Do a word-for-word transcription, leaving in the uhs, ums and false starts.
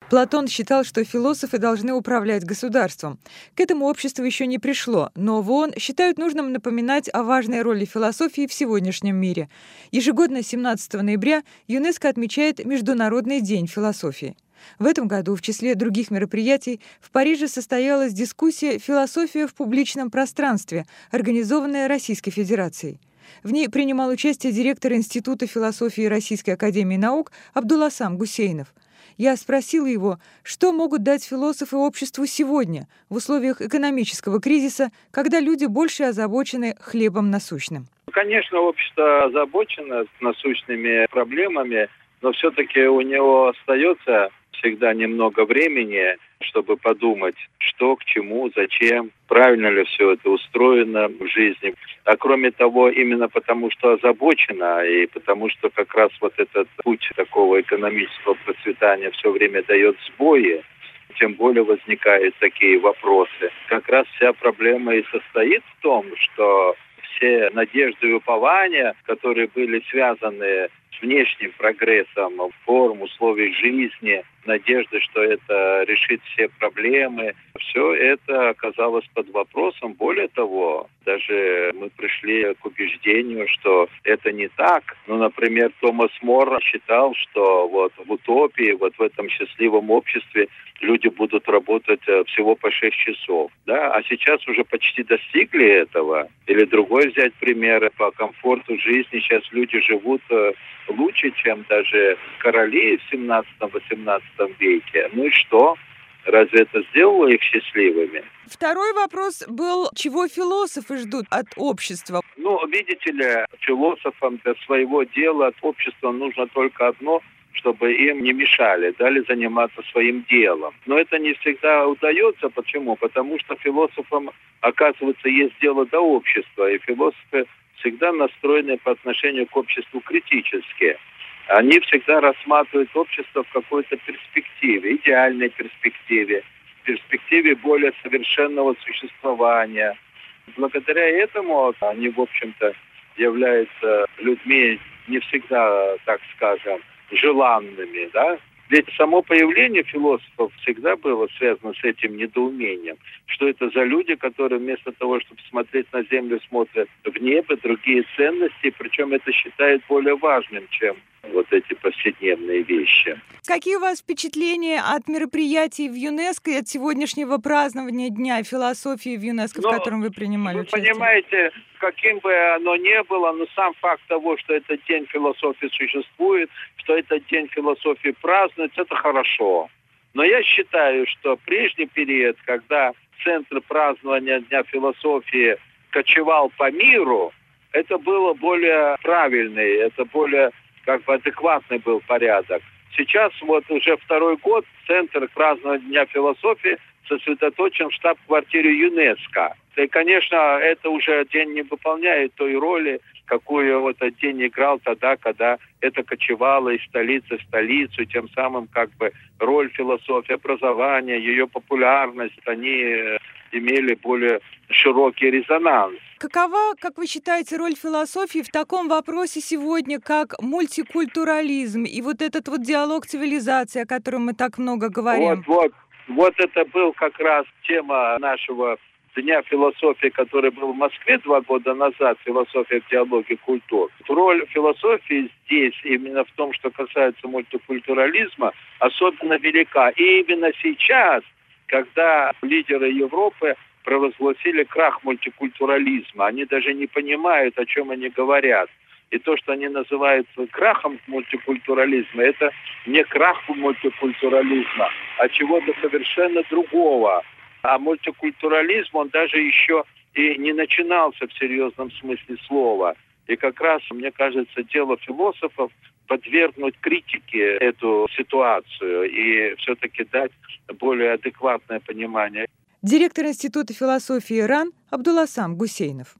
Платон считал, что философы должны управлять государством. К этому общество еще не пришло, но в ООН считают нужным напоминать о важной роли философии в сегодняшнем мире. Ежегодно семнадцатого ноября ЮНЕСКО отмечает Международный день философии. В этом году в числе других мероприятий в Париже состоялась дискуссия «Философия в публичном пространстве», организованная Российской Федерацией. В ней принимал участие директор Института философии Российской академии наук Абдуласам Гусейнов. Я спросила его, что могут дать философы обществу сегодня, в условиях экономического кризиса, когда люди больше озабочены хлебом насущным. Конечно, общество озабочено насущными проблемами, но все-таки у него остается всегда немного времени, чтобы подумать, что к чему, зачем, правильно ли все это устроено в жизни. А кроме того, именно потому, что озабочено, и потому что как раз вот этот путь такого экономического процветания все время дает сбои, тем более возникают такие вопросы. Как раз вся проблема и состоит в том, что все надежды и упования, которые были связаны с внешним прогрессом, форм, условий жизни, надежды, что это решит все проблемы, все это оказалось под вопросом. Более того, даже мы пришли к убеждению, что это не так. Ну, например, Томас Мор считал, что вот в утопии, вот в этом счастливом обществе люди будут работать всего по шесть часов. Да? А сейчас уже почти достигли этого. Или другой взять пример по комфорту жизни. Сейчас люди живут лучше, чем даже короли в семнадцатом-восемнадцатом веке. Ну и что? Разве это сделало их счастливыми? Второй вопрос был, чего философы ждут от общества? Ну, видите ли, философам для своего дела от общества нужно только одно, чтобы им не мешали, дали заниматься своим делом. Но это не всегда удается. Почему? Потому что философам, оказывается, есть дело до общества, и философы всегда настроены по отношению к обществу критически. Они всегда рассматривают общество в какой-то перспективе, идеальной перспективе, перспективе более совершенного существования. Благодаря этому они, в общем-то, являются людьми не всегда, так скажем, желанными, да? Ведь само появление философов всегда было связано с этим недоумением. Что это за люди, которые вместо того, чтобы смотреть на землю, смотрят в небо, другие ценности, причем это считают более важным, чем вот эти повседневные вещи. Какие у вас впечатления от мероприятий в ЮНЕСКО и от сегодняшнего празднования Дня философии в ЮНЕСКО, но, в котором вы принимали вы участие? Вы понимаете, каким бы оно ни было, но сам факт того, что этот День философии существует, что этот День философии празднуется, это хорошо. Но я считаю, что прежний период, когда центр празднования Дня философии кочевал по миру, это было более правильный, это более как бы адекватный был порядок. Сейчас вот уже второй год центр празднования Дня философии сосредоточен в штаб-квартире ЮНЕСКО. И, конечно, это уже день не выполняет той роли, какую вот этот день играл тогда, когда это кочевало из столицы в столицу, тем самым как бы роль философии, образования, ее популярность, они имели более широкий резонанс. Какова, как вы считаете, роль философии в таком вопросе сегодня, как мультикультурализм и вот этот вот диалог цивилизации, о котором мы так много говорим? Вот, вот, вот это был как раз тема нашего Дня философии, который был в Москве два года назад, философия в диалоге культур. Роль философии здесь, именно в том, что касается мультикультурализма, особенно велика. И именно сейчас, когда лидеры Европы провозгласили крах мультикультурализма, они даже не понимают, о чем они говорят. И то, что они называют крахом мультикультурализма, это не крах мультикультурализма, а чего-то совершенно другого. А мультикультурализм, он даже еще и не начинался в серьезном смысле слова. И как раз, мне кажется, дело философов подвергнуть критике эту ситуацию и все-таки дать более адекватное понимание. Директор Института философии РАН Абдуласам Гусейнов.